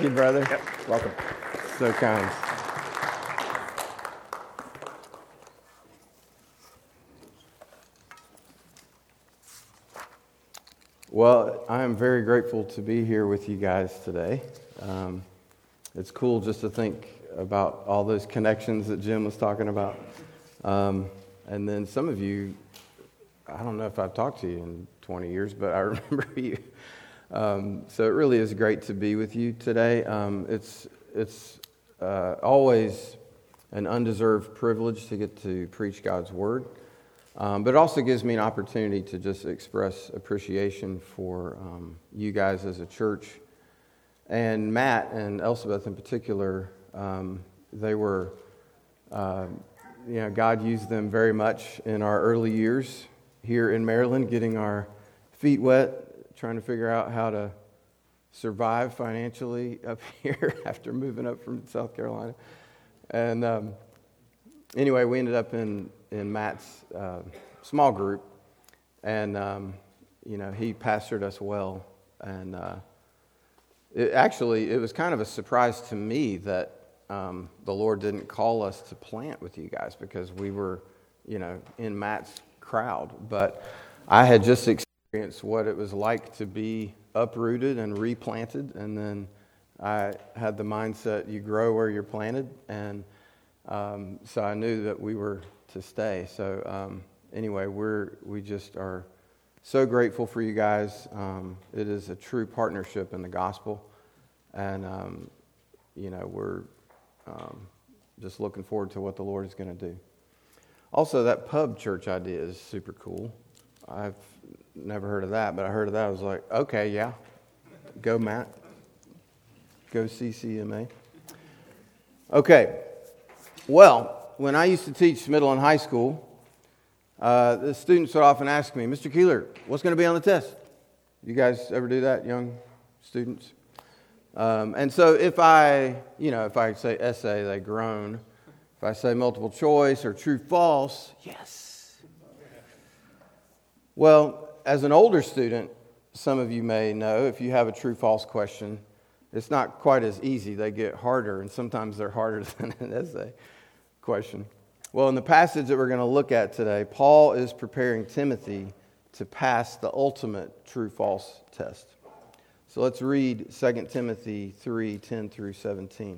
you, brother. Yep, welcome. So kind. Well, I am very grateful to be here with you guys today. It's cool just to think about all those connections that Jim was talking about. And then some of you, I don't know if I've talked to you in 20 years, but I remember you. So it really is great to be with you today. It's always an undeserved privilege to get to preach God's Word. But it also gives me an opportunity to just express appreciation for you guys as a church. And Matt and Elspeth in particular, they were, God used them very much in our early years here in Maryland, getting our feet wet, trying to figure out how to survive financially up here after moving up from South Carolina. And anyway, we ended up in Matt's small group, and he pastored us well. And it was kind of a surprise to me that the Lord didn't call us to plant with you guys, because we were, in Matt's crowd. But I had just experienced what it was like to be uprooted and replanted, and then I had the mindset, you grow where you're planted, and so I knew that we were to stay. So anyway, we just are so grateful for you guys. It is a true partnership in the gospel, and we're just looking forward to what the Lord is going to do. Also, that pub church idea is super cool. I've never heard of that, but I heard of that. I was like, okay, yeah, go Matt, go CCMA. Okay. Well, when I used to teach middle and high school, the students would often ask me, Mr. Keeler, what's going to be on the test? You guys ever do that, young students? And so if I say essay, they groan. If I say multiple choice or true false, yes. Well, as an older student, some of you may know, if you have a true false question, it's not quite as easy. They get harder, and sometimes they're harder than an essay question. Well, in the passage that we're going to look at today, Paul is preparing Timothy to pass the ultimate true-false test. So let's read 2 Timothy 3:10 through 17.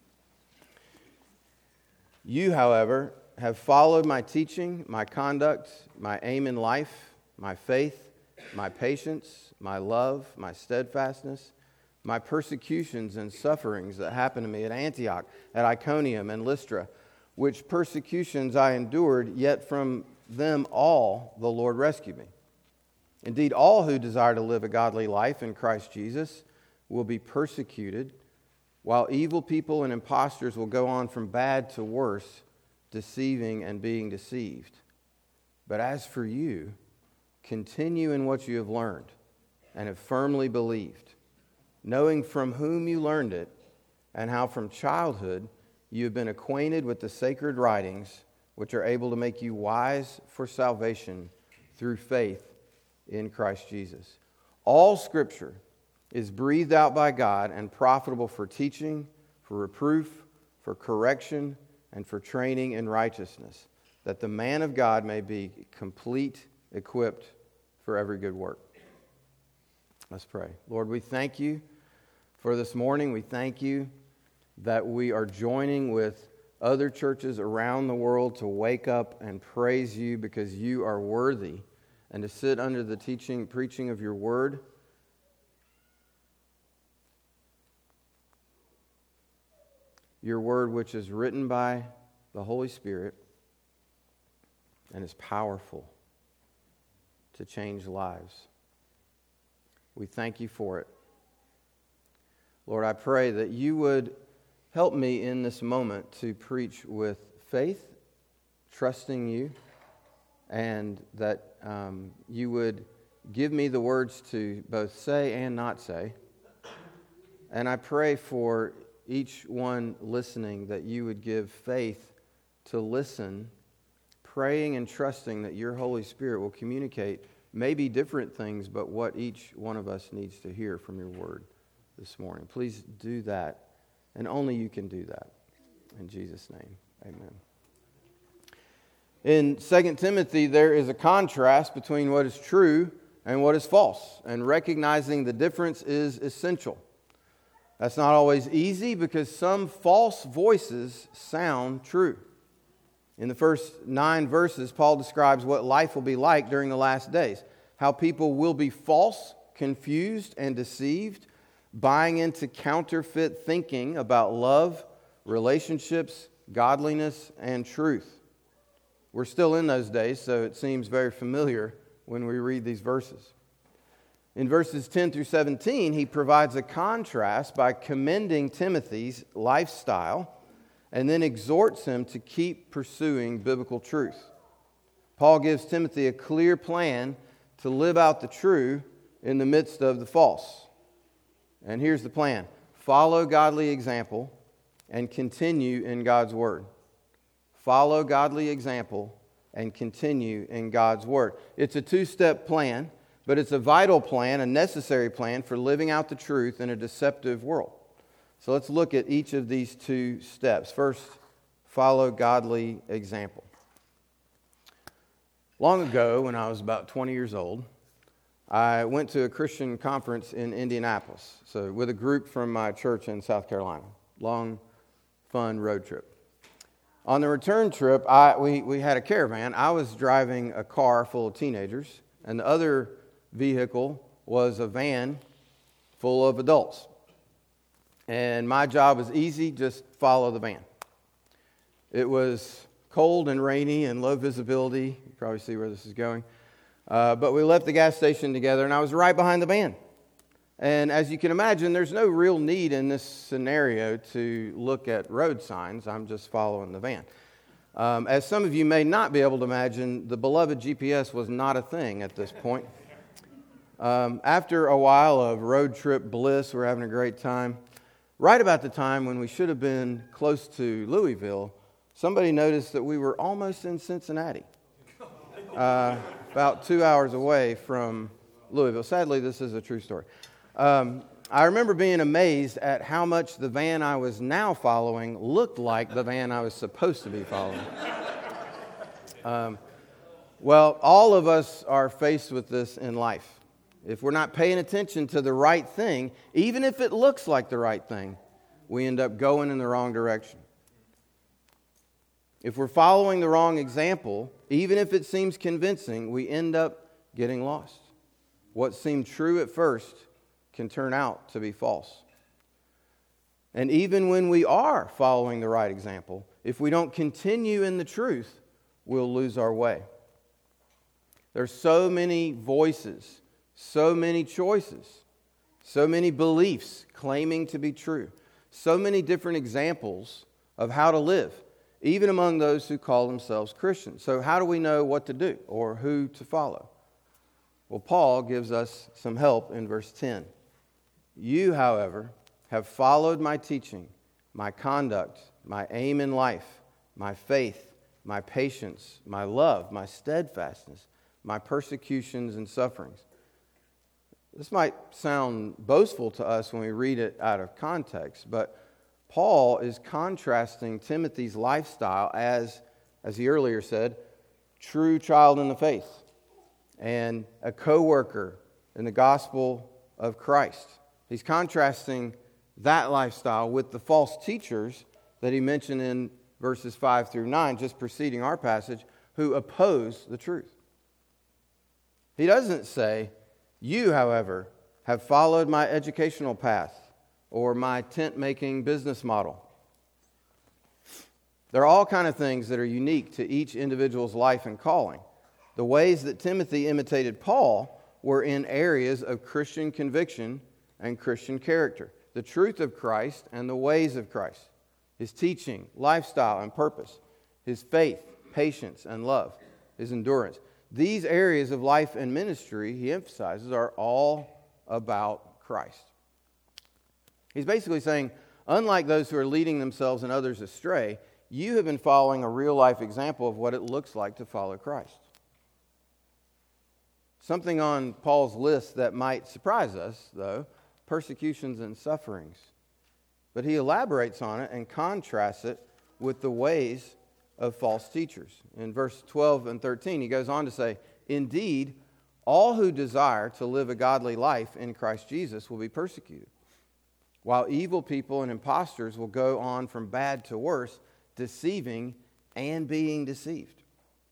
You, however, have followed my teaching, my conduct, my aim in life, my faith, my patience, my love, my steadfastness, my persecutions and sufferings that happened to me at Antioch, at Iconium, and Lystra, which persecutions I endured, yet from them all the Lord rescued me. Indeed, all who desire to live a godly life in Christ Jesus will be persecuted, while evil people and impostors will go on from bad to worse, deceiving and being deceived. But as for you, continue in what you have learned and have firmly believed, knowing from whom you learned it, and how from childhood you have been acquainted with the sacred writings, which are able to make you wise for salvation through faith in Christ Jesus. All Scripture is breathed out by God and profitable for teaching, for reproof, for correction, and for training in righteousness, that the man of God may be complete, equipped for every good work. Let's pray. Lord, we thank you for this morning. We thank you that we are joining with other churches around the world to wake up and praise you, because you are worthy, and to sit under the teaching, preaching of your word. Your word, which is written by the Holy Spirit and is powerful to change lives. We thank you for it. Lord, I pray that you would help me in this moment to preach with faith, trusting you, and that you would give me the words to both say and not say. And I pray for each one listening that you would give faith to listen, praying and trusting that your Holy Spirit will communicate maybe different things, but what each one of us needs to hear from your word. this morning. Please do that, and only you can do that. In Jesus' name, amen. In 2 Timothy, there is a contrast between what is true and what is false, and recognizing the difference is essential. That's not always easy because some false voices sound true. In the first 9 verses, Paul describes what life will be like during the last days, how people will be false, confused, and deceived, buying into counterfeit thinking about love, relationships, godliness, and truth. We're still in those days, so it seems very familiar when we read these verses. In verses 10 through 17, he provides a contrast by commending Timothy's lifestyle and then exhorts him to keep pursuing biblical truth. Paul gives Timothy a clear plan to live out the true in the midst of the false. And here's the plan. Follow godly example and continue in God's word. Follow godly example and continue in God's word. It's a 2-step plan, but it's a vital plan, a necessary plan for living out the truth in a deceptive world. So let's look at each of these 2 steps. First, follow godly example. Long ago, when I was about 20 years old, I went to a Christian conference in Indianapolis, so with a group from my church in South Carolina. Long, fun road trip. On the return trip, we had a caravan. I was driving a car full of teenagers, and the other vehicle was a van full of adults. And my job was easy, just follow the van. It was cold and rainy and low visibility. You can probably see where this is going. But we left the gas station together, and I was right behind the van. And as you can imagine, there's no real need in this scenario to look at road signs. I'm just following the van. As some of you may not be able to imagine, the beloved GPS was not a thing at this point. After a while of road trip bliss, we're having a great time. Right about the time when we should have been close to Louisville, somebody noticed that we were almost in Cincinnati, about 2 hours away from Louisville. Sadly, this is a true story. I remember being amazed at how much the van I was now following looked like the van I was supposed to be following. Well, all of us are faced with this in life. If we're not paying attention to the right thing, even if it looks like the right thing, we end up going in the wrong direction. If we're following the wrong example, even if it seems convincing, we end up getting lost. What seemed true at first can turn out to be false. And even when we are following the right example, if we don't continue in the truth, we'll lose our way. There's so many voices, so many choices, so many beliefs claiming to be true, so many different examples of how to live, even among those who call themselves Christians. So how do we know what to do or who to follow? Well, Paul gives us some help in verse 10. You, however, have followed my teaching, my conduct, my aim in life, my faith, my patience, my love, my steadfastness, my persecutions and sufferings. This might sound boastful to us when we read it out of context, but Paul is contrasting Timothy's lifestyle as he earlier said, true child in the faith and a co-worker in the gospel of Christ. He's contrasting that lifestyle with the false teachers that he mentioned in verses 5 through 9, just preceding our passage, who oppose the truth. He doesn't say, you, however, have followed my educational path or my tent-making business model. There are all kinds of things that are unique to each individual's life and calling. The ways that Timothy imitated Paul were in areas of Christian conviction and Christian character. The truth of Christ and the ways of Christ. His teaching, lifestyle, and purpose. His faith, patience, and love. His endurance. These areas of life and ministry, he emphasizes, are all about Christ. He's basically saying, unlike those who are leading themselves and others astray, you have been following a real-life example of what it looks like to follow Christ. Something on Paul's list that might surprise us, though, persecutions and sufferings. But he elaborates on it and contrasts it with the ways of false teachers. In verse 12 and 13, he goes on to say, "Indeed, all who desire to live a godly life in Christ Jesus will be persecuted, while evil people and impostors will go on from bad to worse, deceiving and being deceived."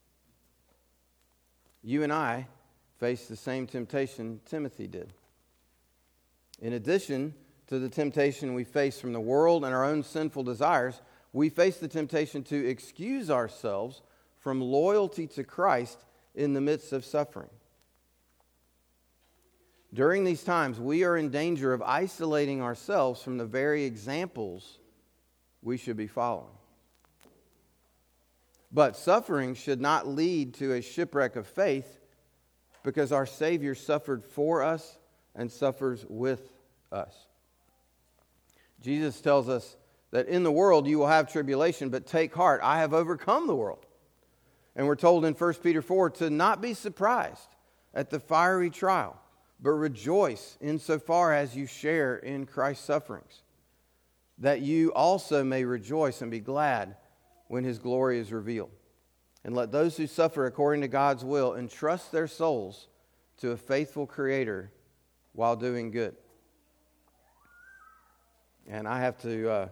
You and I face the same temptation Timothy did. In addition to the temptation we face from the world and our own sinful desires, we face the temptation to excuse ourselves from loyalty to Christ in the midst of suffering. During these times, we are in danger of isolating ourselves from the very examples we should be following. But suffering should not lead to a shipwreck of faith, because our Savior suffered for us and suffers with us. Jesus tells us that in the world you will have tribulation, but take heart, I have overcome the world. And we're told in 1 Peter 4 to not be surprised at the fiery trial, but rejoice insofar as you share in Christ's sufferings, that you also may rejoice and be glad when His glory is revealed. And let those who suffer according to God's will entrust their souls to a faithful Creator while doing good. And I have to,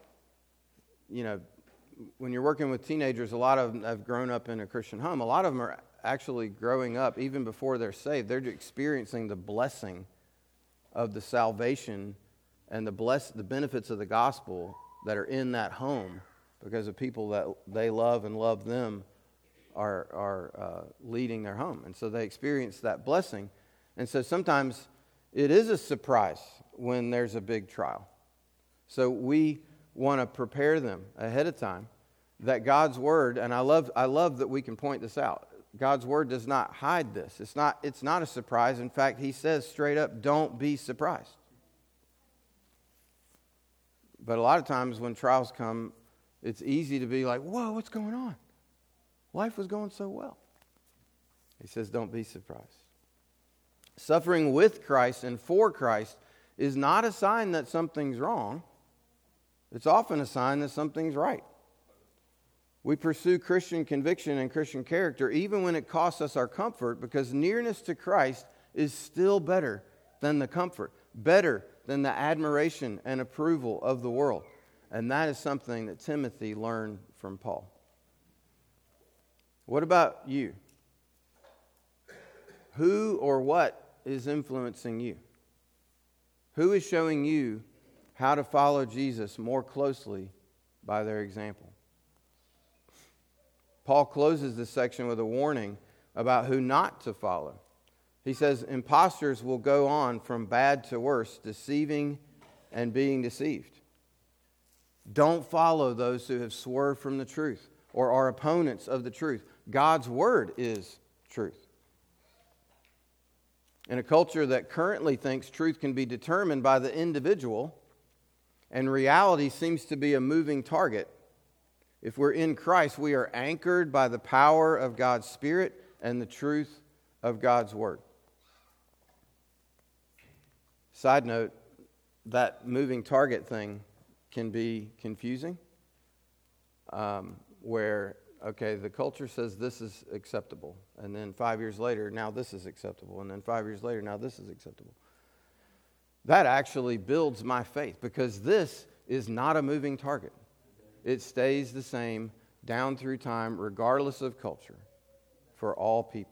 when you're working with teenagers, a lot of them have grown up in a Christian home. A lot of them are actually growing up, even before they're saved, they're experiencing the blessing of the salvation and the benefits of the gospel that are in that home, because of people that they love and love them are leading their home. And so they experience that blessing. And so sometimes it is a surprise when there's a big trial. So we want to prepare them ahead of time that God's Word, and I love that we can point this out. God's Word does not hide this. It's not a surprise. In fact, He says straight up, don't be surprised. But a lot of times when trials come, it's easy to be like, whoa, what's going on? Life was going so well. He says, don't be surprised. Suffering with Christ and for Christ is not a sign that something's wrong. It's often a sign that something's right. We pursue Christian conviction and Christian character even when it costs us our comfort, because nearness to Christ is still better than the comfort, better than the admiration and approval of the world. And that is something that Timothy learned from Paul. What about you? Who or what is influencing you? Who is showing you how to follow Jesus more closely by their example? Paul closes this section with a warning about who not to follow. He says, impostors will go on from bad to worse, deceiving and being deceived. Don't follow those who have swerved from the truth or are opponents of the truth. God's Word is truth. In a culture that currently thinks truth can be determined by the individual, and reality seems to be a moving target, if we're in Christ, we are anchored by the power of God's Spirit and the truth of God's Word. Side note, that moving target thing can be confusing, where, okay, the culture says this is acceptable, and then 5 years later, now this is acceptable, and then 5 years later, now this is acceptable. That actually builds my faith, because this is not a moving target. It stays the same down through time, regardless of culture, for all people.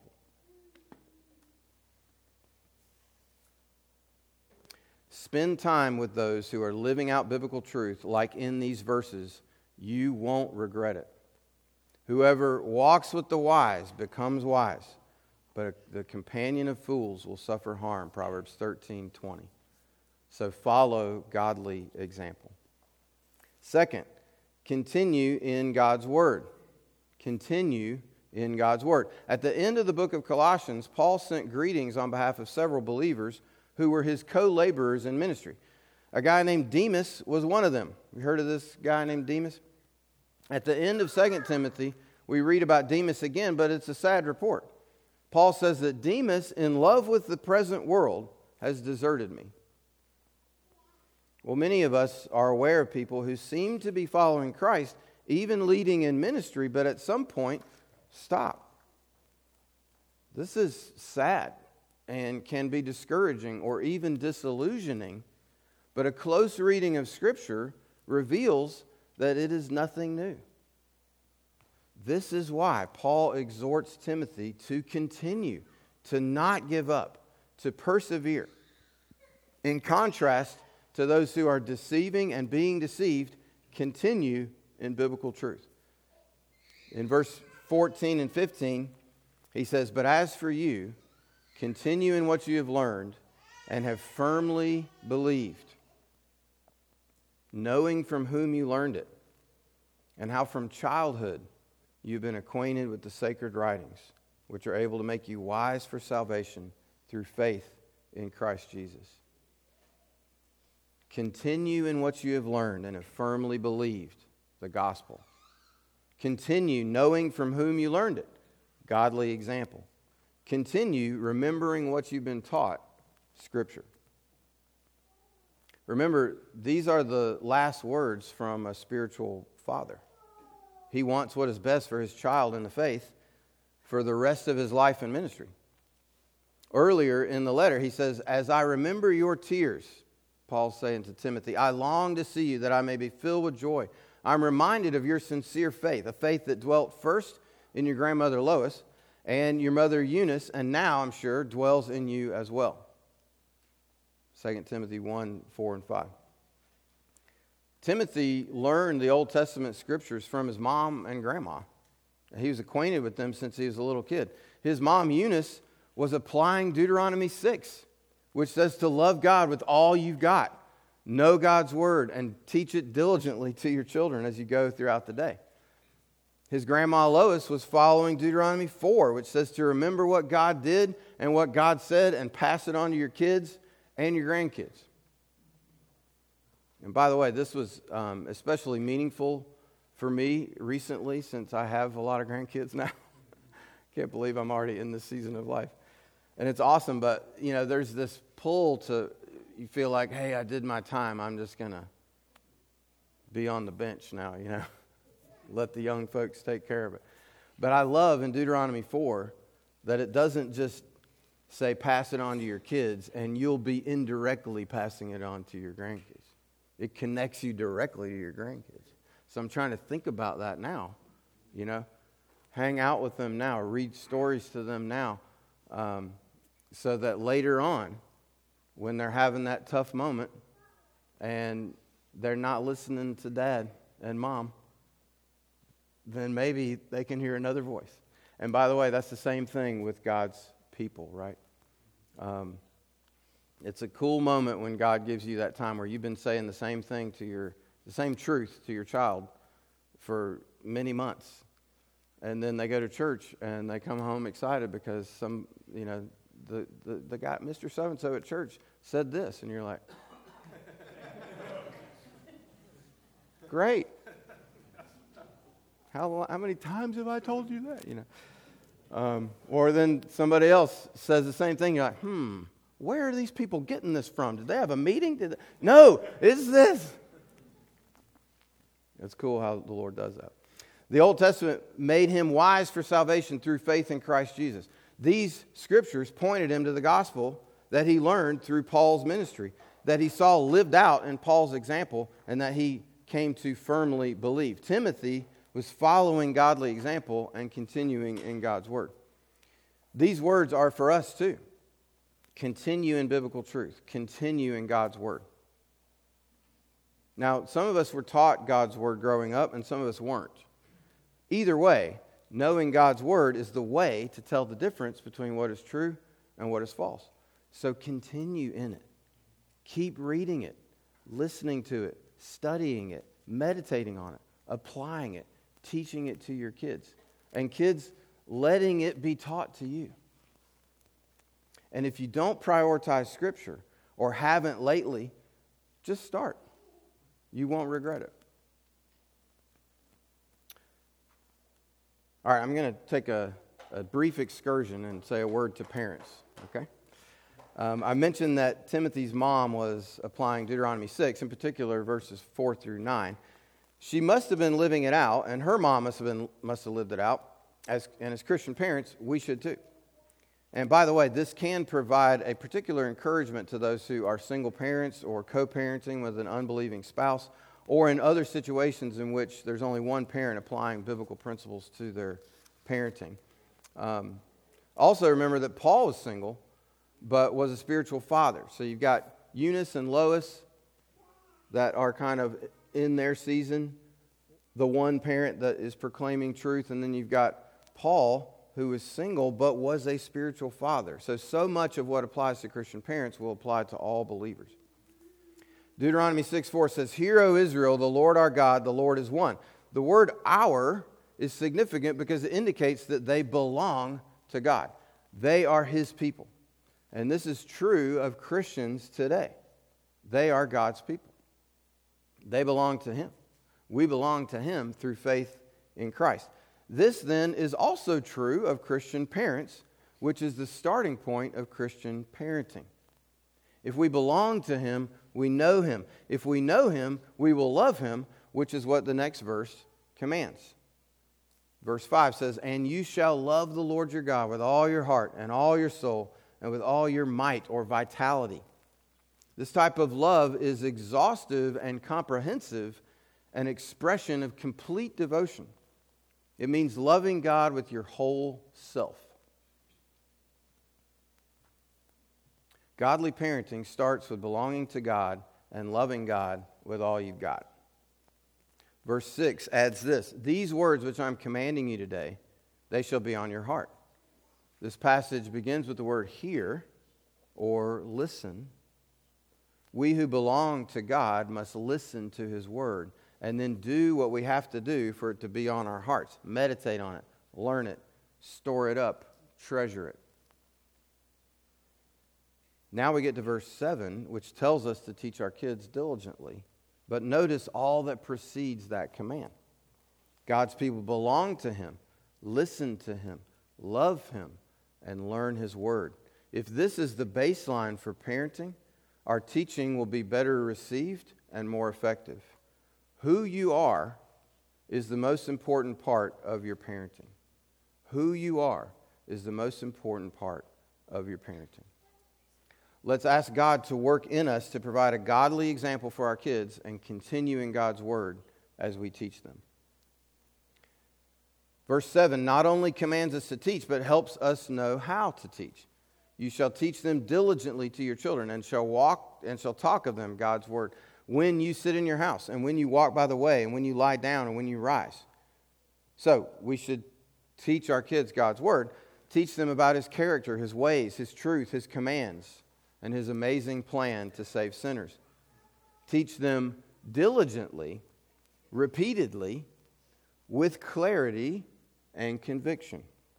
Spend time with those who are living out biblical truth, like in these verses. You won't regret it. Whoever walks with the wise becomes wise, but the companion of fools will suffer harm. Proverbs 13:20. So follow godly example. Second, continue in God's Word. Continue in God's Word. At the end of the book of Colossians, Paul sent greetings on behalf of several believers who were his co-laborers in ministry. A guy named Demas was one of them. You heard of this guy named Demas? At the end of 2 Timothy, we read about Demas again, but it's a sad report. Paul says that Demas, in love with the present world, has deserted me. Well, many of us are aware of people who seem to be following Christ, even leading in ministry, but at some point stop. This is sad and can be discouraging or even disillusioning, but a close reading of Scripture reveals that it is nothing new. This is why Paul exhorts Timothy to continue, to not give up, to persevere. In contrast to those who are deceiving and being deceived, continue in biblical truth. In verse 14 and 15, he says, "But as for you, continue in what you have learned and have firmly believed, knowing from whom you learned it, and how from childhood you've been acquainted with the sacred writings, which are able to make you wise for salvation through faith in Christ Jesus." Continue in what you have learned and have firmly believed the gospel. Continue knowing from whom you learned it, godly example. Continue remembering what you've been taught, Scripture. Remember, these are the last words from a spiritual father. He wants what is best for his child in the faith for the rest of his life and ministry. Earlier in the letter, he says, "As I remember your tears," Paul's saying to Timothy, "I long to see you that I may be filled with joy. I'm reminded of your sincere faith, a faith that dwelt first in your grandmother Lois and your mother Eunice, and now, I'm sure, dwells in you as well." 2 Timothy 1, 4, and 5. Timothy learned the Old Testament scriptures from his mom and grandma. He was acquainted with them since he was a little kid. His mom, Eunice, was applying Deuteronomy 6, which says to love God with all you've got. Know God's word and teach it diligently to your children as you go throughout the day. His grandma Lois was following Deuteronomy 4, which says to remember what God did and what God said and pass it on to your kids and your grandkids. And by the way, this was especially meaningful for me recently since I have a lot of grandkids now. Can't believe I'm already in this season of life. And it's awesome, but, there's this pull to, you feel like, hey, I did my time. I'm just going to be on the bench now, Let the young folks take care of it. But I love in Deuteronomy 4 that it doesn't just say pass it on to your kids and you'll be indirectly passing it on to your grandkids. It connects you directly to your grandkids. So I'm trying to think about that now, Hang out with them now, read stories to them now, so that later on, when they're having that tough moment and they're not listening to dad and mom, then maybe they can hear another voice. And by the way, that's the same thing with God's people, right? It's a cool moment when God gives you that time where you've been saying the same thing the same truth to your child for many months. And then they go to church and they come home excited because the guy, Mr. So-and-so at church said this. And you're like, great. How many times have I told you that? Or then somebody else says the same thing. You're like, where are these people getting this from? Did they have a meeting? No, it's this. It's cool how the Lord does that. The Old Testament made him wise for salvation through faith in Christ Jesus. These scriptures pointed him to the gospel that he learned through Paul's ministry, that he saw lived out in Paul's example, and that he came to firmly believe. Timothy was following godly example and continuing in God's word. These words are for us too. Continue in biblical truth. Continue in God's word. Now, some of us were taught God's word growing up, and some of us weren't. Either way, knowing God's word is the way to tell the difference between what is true and what is false. So continue in it. Keep reading it, listening to it, studying it, meditating on it, applying it, teaching it to your kids. And kids, letting it be taught to you. And if you don't prioritize Scripture or haven't lately, just start. You won't regret it. All right, I'm going to take a brief excursion and say a word to parents, okay? I mentioned that Timothy's mom was applying Deuteronomy 6, in particular verses 4 through 9. She must have been living it out, and her mom must have lived it out. And as Christian parents, we should too. And by the way, this can provide a particular encouragement to those who are single parents or co-parenting with an unbelieving spouse, or in other situations in which there's only one parent applying biblical principles to their parenting. Also remember that Paul was single, but was a spiritual father. So you've got Eunice and Lois that are kind of in their season, the one parent that is proclaiming truth, and then you've got Paul, who is single but was a spiritual father. So much of what applies to Christian parents will apply to all believers. Deuteronomy 6:4 says, "Hear, O Israel, the Lord our God, the Lord is one." The word "our" is significant because it indicates that they belong to God. They are His people. And this is true of Christians today. They are God's people. They belong to Him. We belong to Him through faith in Christ. This then is also true of Christian parents, which is the starting point of Christian parenting. If we belong to Him, we know Him. If we know Him, we will love Him, which is what the next verse commands. Verse 5 says, "And you shall love the Lord your God with all your heart and all your soul and with all your might," or vitality. This type of love is exhaustive and comprehensive, an expression of complete devotion. It means loving God with your whole self. Godly parenting starts with belonging to God and loving God with all you've got. Verse 6 adds this: "These words which I'm commanding you today, they shall be on your heart." This passage begins with the word hear or listen. We who belong to God must listen to His word and then do what we have to do for it to be on our hearts. Meditate on it, learn it, store it up, treasure it. Now we get to verse 7, which tells us to teach our kids diligently. But notice all that precedes that command. God's people belong to Him, listen to Him, love Him, and learn His word. If this is the baseline for parenting, our teaching will be better received and more effective. Who you are is the most important part of your parenting. Who you are is the most important part of your parenting. Let's ask God to work in us to provide a godly example for our kids and continue in God's word as we teach them. Verse 7 not only commands us to teach, but helps us know how to teach. "You shall teach them diligently to your children, and shall talk of them," God's word, "when you sit in your house, and when you walk by the way, and when you lie down, and when you rise." So we should teach our kids God's word, teach them about His character, His ways, His truth, His commands, and His amazing plan to save sinners. Teach them diligently, repeatedly, with clarity and conviction.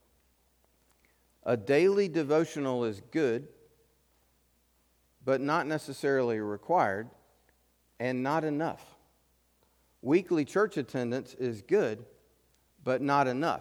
A daily devotional is good, but not necessarily required, and not enough. Weekly church attendance is good, but not enough.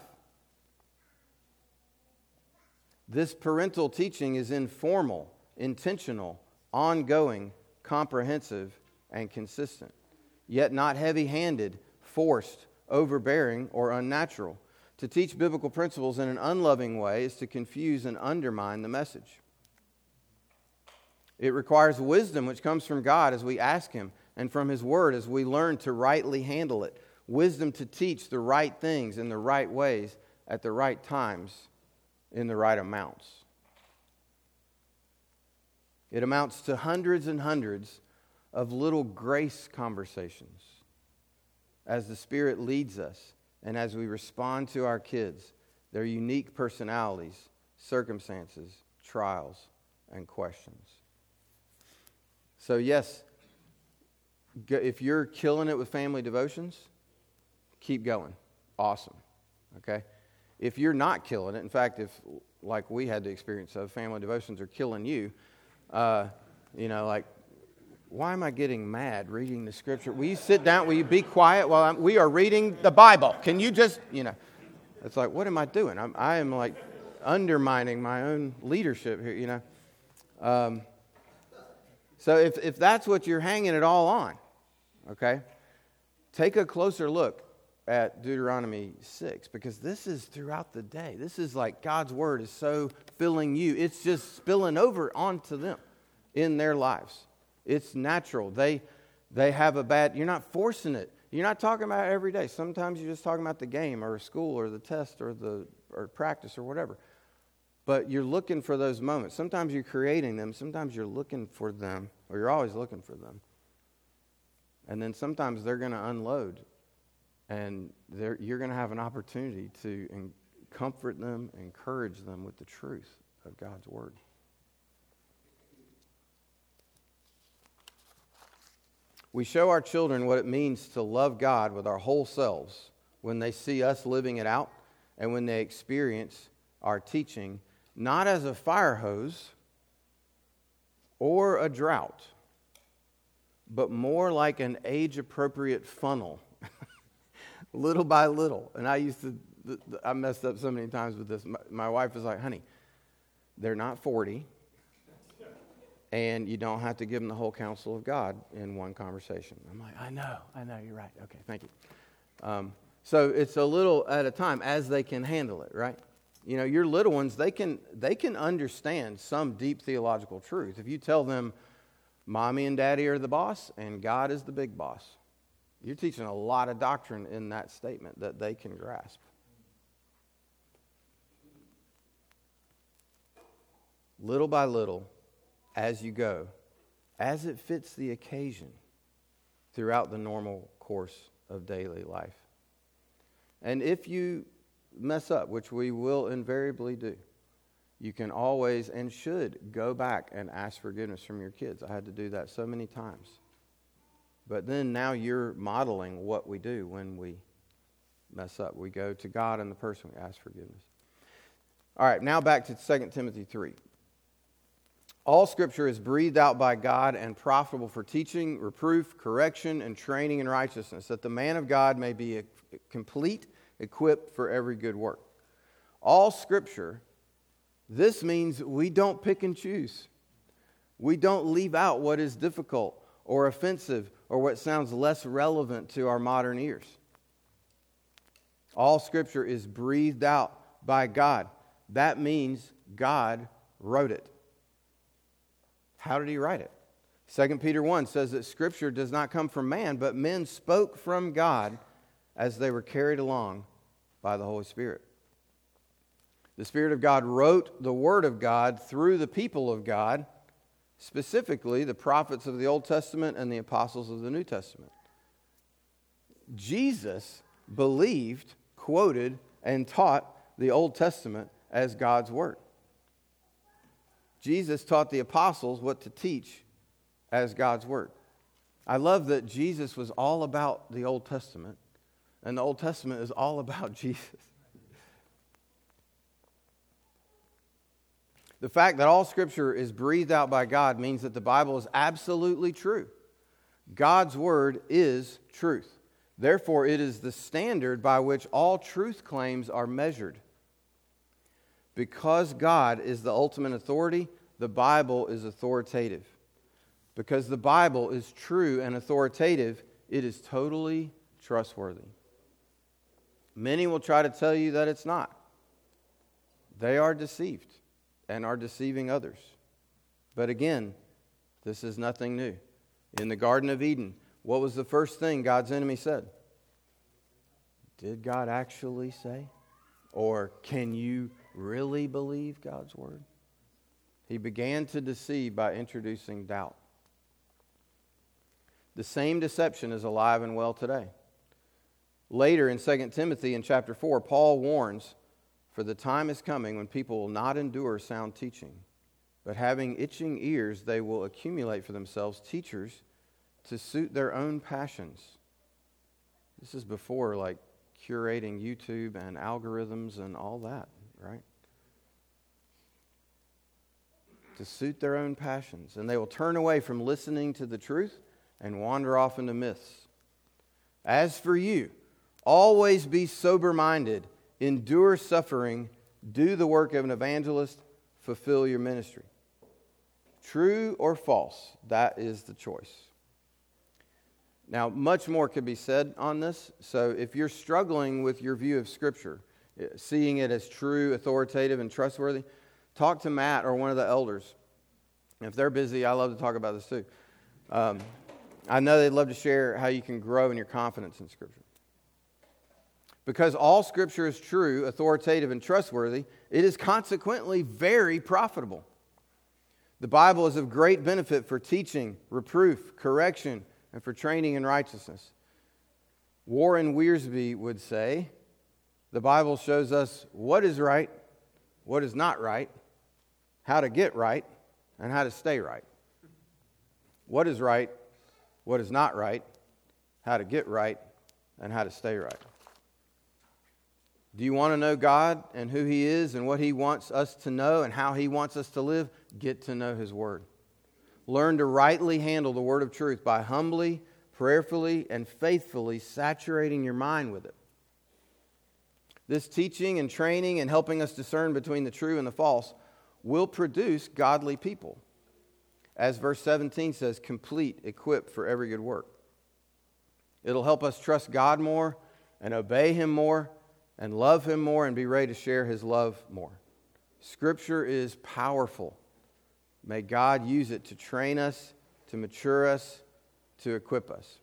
This parental teaching is informal, intentional, ongoing, comprehensive, and consistent, yet not heavy-handed, forced, overbearing, or unnatural. To teach biblical principles in an unloving way is to confuse and undermine the message. It requires wisdom which comes from God as we ask Him, and from His word as we learn to rightly handle it. Wisdom to teach the right things in the right ways at the right times in the right amounts. It amounts to hundreds and hundreds of little grace conversations as the Spirit leads us and as we respond to our kids, their unique personalities, circumstances, trials, and questions. So yes, if you're killing it with family devotions, keep going. Awesome. Okay? If you're not killing it, in fact, if, like we had the experience of, family devotions are killing you, like, why am I getting mad reading the scripture? Will you sit down? Will you be quiet while we are reading the Bible? Can you just, it's like, what am I doing? I am like undermining my own leadership here, So if that's what you're hanging it all on, okay, take a closer look at Deuteronomy 6, because this is throughout the day. This is like God's word is so filling you. It's just spilling over onto them in their lives. It's natural. They have a bad, you're not forcing it. You're not talking about it every day. Sometimes you're just talking about the game or school or the test or practice or whatever. But you're looking for those moments. Sometimes you're creating them. Sometimes you're looking for them, or you're always looking for them. And then sometimes they're going to unload. And you're going to have an opportunity to comfort them, encourage them with the truth of God's word. We show our children what it means to love God with our whole selves when they see us living it out and when they experience our teaching, not as a fire hose or a drought, but more like an age-appropriate funnel. Little by little. And I messed up so many times with this. My wife was like, honey, they're not 40, and you don't have to give them the whole counsel of God in one conversation. I'm like, I know, you're right. Okay, thank you. So it's a little at a time as they can handle it, right? You know, your little ones, they can understand some deep theological truth. If you tell them, mommy and daddy are the boss, and God is the big boss, you're teaching a lot of doctrine in that statement that they can grasp. Little by little, as you go, as it fits the occasion throughout the normal course of daily life. And if you mess up, which we will invariably do, you can always and should go back and ask forgiveness from your kids. I had to do that so many times. But then now you're modeling what we do when we mess up. We go to God and the person, we ask forgiveness. All right, now back to 2 Timothy 3. All Scripture is breathed out by God and profitable for teaching, reproof, correction, and training in righteousness, that the man of God may be complete, equipped for every good work. All Scripture, this means we don't pick and choose. We don't leave out what is difficult or offensive or what sounds less relevant to our modern ears. All Scripture is breathed out by God. That means God wrote it. How did he write it? 2 Peter 1 says that Scripture does not come from man, but men spoke from God as they were carried along by the Holy Spirit. The Spirit of God wrote the Word of God through the people of God, specifically the prophets of the Old Testament and the apostles of the New Testament. Jesus believed, quoted, and taught the Old Testament as God's Word. Jesus taught the apostles what to teach as God's Word. I love that Jesus was all about the Old Testament, and the Old Testament is all about Jesus. The fact that all Scripture is breathed out by God means that the Bible is absolutely true. God's Word is truth. Therefore, it is the standard by which all truth claims are measured. Because God is the ultimate authority, the Bible is authoritative. Because the Bible is true and authoritative, it is totally trustworthy. Many will try to tell you that it's not. They are deceived and are deceiving others. But again, this is nothing new. In the Garden of Eden, what was the first thing God's enemy said? Did God actually say? Or can you really believe God's Word? He began to deceive by introducing doubt. The same deception is alive and well today. Later in 2 Timothy in chapter 4, Paul warns, for the time is coming when people will not endure sound teaching, but having itching ears, they will accumulate for themselves teachers to suit their own passions. This is before like curating YouTube and algorithms and all that, right? To suit their own passions. And they will turn away from listening to the truth and wander off into myths. As for you, always be sober-minded, endure suffering, do the work of an evangelist, fulfill your ministry. True or false? That is the choice. Now, much more could be said on this. So if you're struggling with your view of Scripture, seeing it as true, authoritative, and trustworthy, talk to Matt or one of the elders. If they're busy, I love to talk about this too. I know they'd love to share how you can grow in your confidence in Scripture. Because all Scripture is true, authoritative, and trustworthy, it is consequently very profitable. The Bible is of great benefit for teaching, reproof, correction, and for training in righteousness. Warren Wiersbe would say, the Bible shows us what is right, what is not right, how to get right, and how to stay right. What is right, what is not right, how to get right, and how to stay right. Do you want to know God and who He is and what He wants us to know and how He wants us to live? Get to know His Word. Learn to rightly handle the Word of truth by humbly, prayerfully, and faithfully saturating your mind with it. This teaching and training and helping us discern between the true and the false will produce godly people. As verse 17 says, complete, equipped for every good work. It'll help us trust God more and obey Him more and love Him more and be ready to share His love more. Scripture is powerful. May God use it to train us, to mature us, to equip us.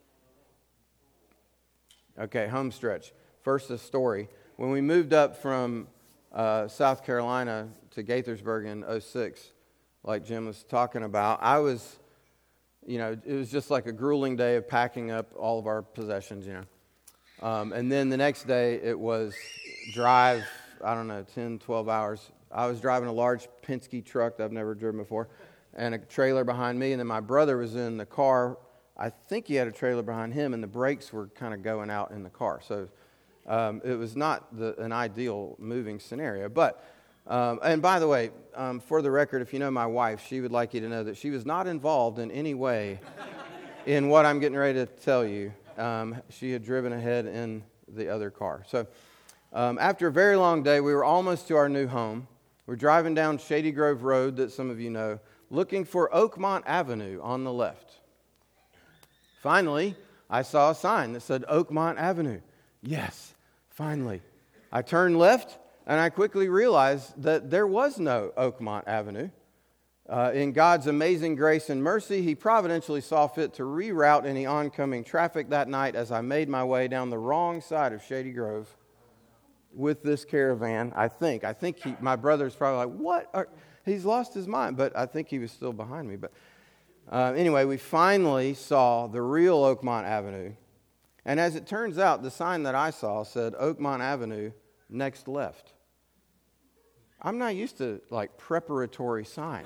Okay, home stretch. First, a story. When we moved up from South Carolina to Gaithersburg in 2006, like Jim was talking about, it was just like a grueling day of packing up all of our possessions, and then the next day it was drive, 10, 12 hours. I was driving a large Penske truck that I've never driven before and a trailer behind me, and then my brother was in the car. I think he had a trailer behind him, and the brakes were kind of going out in the car. So it was not an ideal moving scenario. But, and by the way, for the record, if you know my wife, she would like you to know that she was not involved in any way in what I'm getting ready to tell you. She had driven ahead in the other car. So after a very long day, we were almost to our new home. We're driving down Shady Grove Road that some of you know, looking for Oakmont Avenue on the left. Finally, I saw a sign that said Oakmont Avenue. Yes, finally. I turned left, and I quickly realized that there was no Oakmont Avenue. In God's amazing grace and mercy, He providentially saw fit to reroute any oncoming traffic that night as I made my way down the wrong side of Shady Grove with this caravan. I think my brother's probably like, what? He's lost his mind, but I think he was still behind me. But anyway, we finally saw the real Oakmont Avenue. And as it turns out, the sign that I saw said Oakmont Avenue, next left. I'm not used to like preparatory signs,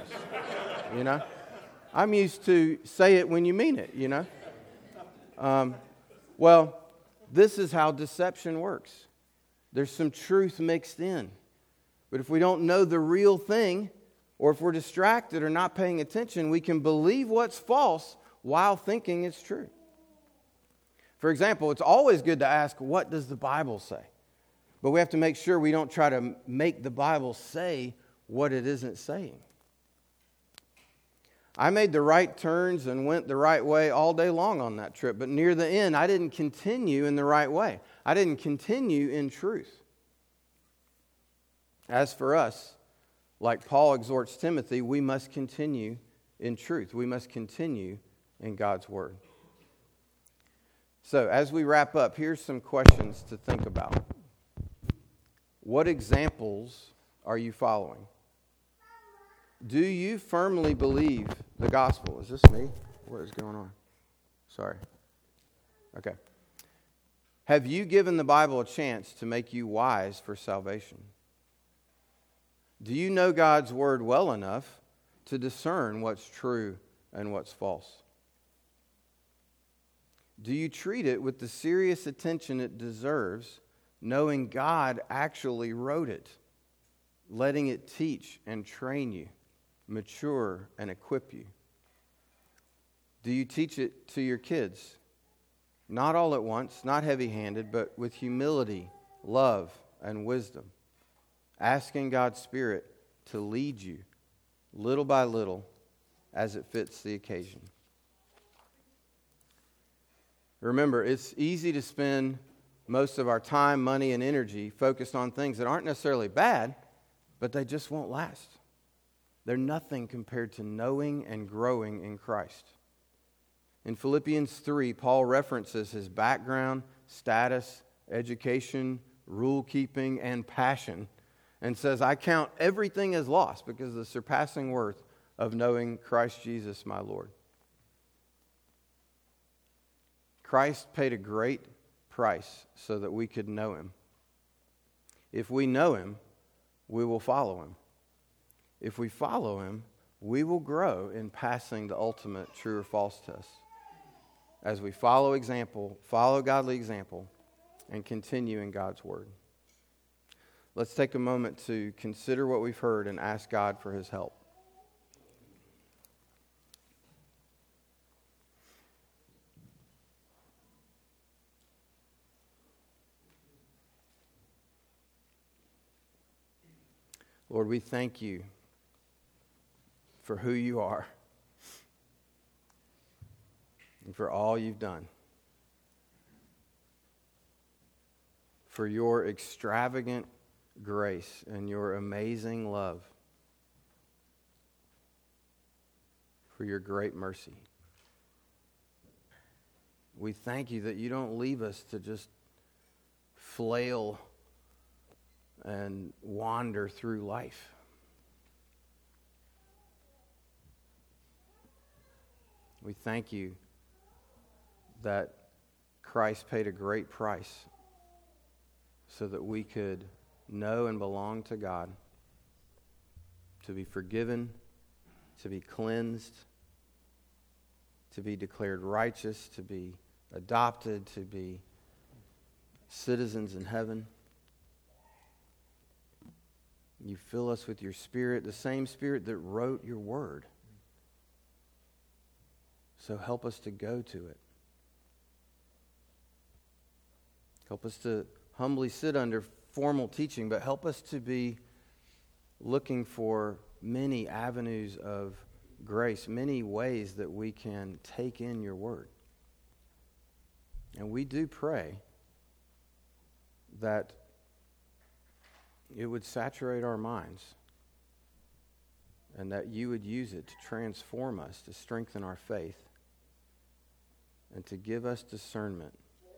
I'm used to say it when you mean it, Well, this is how deception works. There's some truth mixed in. But if we don't know the real thing, or if we're distracted or not paying attention, we can believe what's false while thinking it's true. For example, it's always good to ask, what does the Bible say? But we have to make sure we don't try to make the Bible say what it isn't saying. I made the right turns and went the right way all day long on that trip, but near the end, I didn't continue in the right way. I didn't continue in truth. As for us, like Paul exhorts Timothy, we must continue in truth. We must continue in God's Word. So, as we wrap up, here's some questions to think about. What examples are you following? Do you firmly believe the gospel? Is this me? What is going on? Sorry. Okay. Have you given the Bible a chance to make you wise for salvation? Do you know God's Word well enough to discern what's true and what's false? Do you treat it with the serious attention it deserves, knowing God actually wrote it, letting it teach and train you, mature and equip you? Do you teach it to your kids? Not all at once, not heavy-handed, but with humility, love, and wisdom, asking God's Spirit to lead you little by little as it fits the occasion. Remember, it's easy to spend most of our time, money, and energy focused on things that aren't necessarily bad, but they just won't last. They're nothing compared to knowing and growing in Christ. In Philippians 3, Paul references his background, status, education, rule-keeping, and passion, and says, I count everything as lost because of the surpassing worth of knowing Christ Jesus, my Lord. Christ paid a great price so that we could know him. If we know him, we will follow him. If we follow him, we will grow in passing the ultimate true or false test. As we follow godly example, and continue in God's word. Let's take a moment to consider what we've heard and ask God for his help. Lord, we thank you for who you are and for all you've done. For your extravagant grace and your amazing love. For your great mercy. We thank you that you don't leave us to just flail and wander through life. We thank you that Christ paid a great price so that we could know and belong to God, to be forgiven, to be cleansed, to be declared righteous, to be adopted, to be citizens in heaven. You fill us with your Spirit, the same Spirit that wrote your word. So help us to go to it. Help us to humbly sit under formal teaching, but help us to be looking for many avenues of grace, many ways that we can take in your word. And we do pray that it would saturate our minds and that you would use it to transform us, to strengthen our faith, and to give us discernment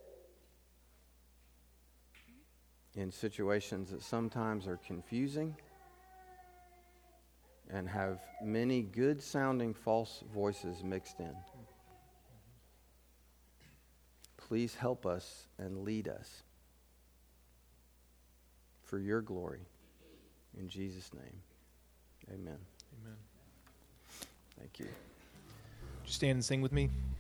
in situations that sometimes are confusing and have many good-sounding false voices mixed in. Please help us and lead us for your glory. In Jesus' name, amen. Amen. Thank you. Would you stand and sing with me?